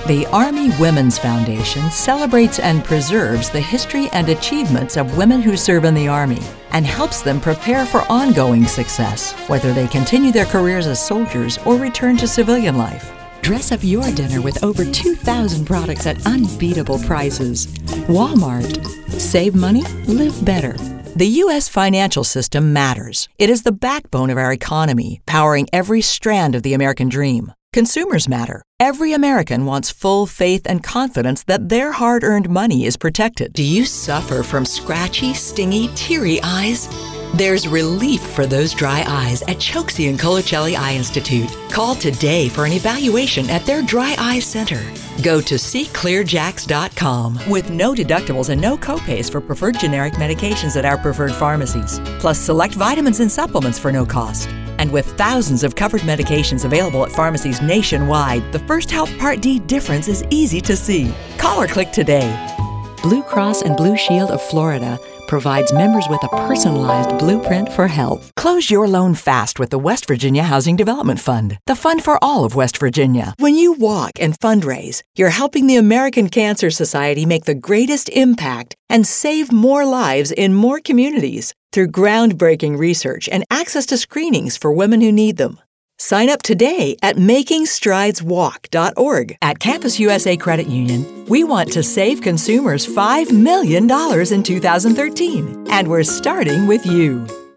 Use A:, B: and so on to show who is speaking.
A: The Army Women's Foundation celebrates and preserves the history and achievements of women who serve in the Army and helps them prepare for ongoing success, whether they continue their careers as soldiers or return to civilian life. Dress up your dinner with over 2,000 products at unbeatable prices. Walmart. Save money, live better. The U.S. financial system matters. It is the backbone of our economy, powering every strand of the American dream. Consumers matter. Every American wants full faith and confidence that their hard-earned money is protected. Do you suffer from scratchy, stingy, teary eyes? There's relief for those dry eyes at Chokesy and Colacelli Eye Institute. Call today for an evaluation at their Dry Eye Center. Go to seeclearjacks.com with no deductibles and no copays for preferred generic medications at our preferred pharmacies, plus select vitamins and supplements for no cost. And with thousands of covered medications available at pharmacies nationwide, the First Health Part D difference is easy to see. Call or click today. Blue Cross and Blue Shield of Florida provides members with a personalized blueprint for health. Close your loan fast with the West Virginia Housing Development Fund, the fund for all of West Virginia. When you walk and fundraise, you're helping the American Cancer Society make the greatest impact and save more lives in more communities through groundbreaking research and access to screenings for women who need them. Sign up today at makingstrideswalk.org. At Campus USA Credit Union, we want to save consumers $5 million in 2013, and we're starting with you.